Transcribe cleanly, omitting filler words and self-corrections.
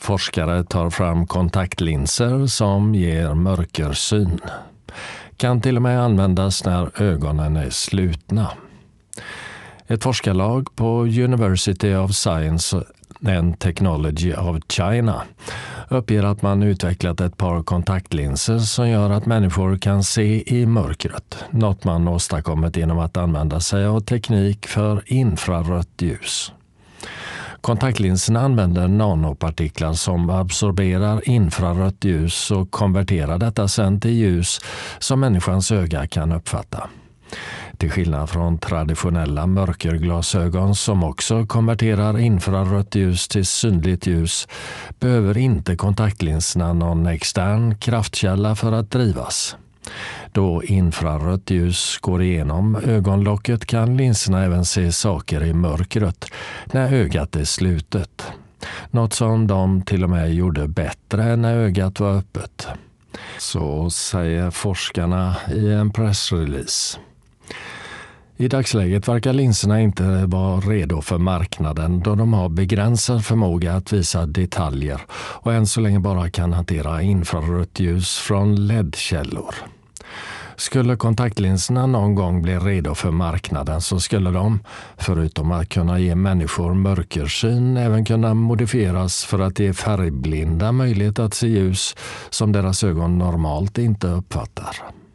Forskare tar fram kontaktlinser som ger mörkersyn. Kan till och med användas när ögonen är slutna. Ett forskarlag på University of Science and Technology of China uppger att man utvecklat ett par kontaktlinser som gör att människor kan se i mörkret. Något man åstadkommit genom att använda sig av teknik för infrarött ljus. Kontaktlinserna använder nanopartiklar som absorberar infrarött ljus och konverterar detta sen till ljus som människans öga kan uppfatta. Till skillnad från traditionella mörkerglasögon som också konverterar infrarött ljus till synligt ljus behöver inte kontaktlinserna någon extern kraftkälla för att drivas. Då infrarött ljus går igenom ögonlocket kan linserna även se saker i mörkret när ögat är slutet. Något som de till och med gjorde bättre när ögat var öppet. Så säger forskarna i en pressrelease. I dagsläget verkar linserna inte vara redo för marknaden då de har begränsad förmåga att visa detaljer och än så länge bara kan hantera infrarött ljus från LED-källor. Skulle kontaktlinserna någon gång bli redo för marknaden så skulle de, förutom att kunna ge människor mörkersyn, även kunna modifieras för att ge färgblinda möjlighet att se ljus som deras ögon normalt inte uppfattar.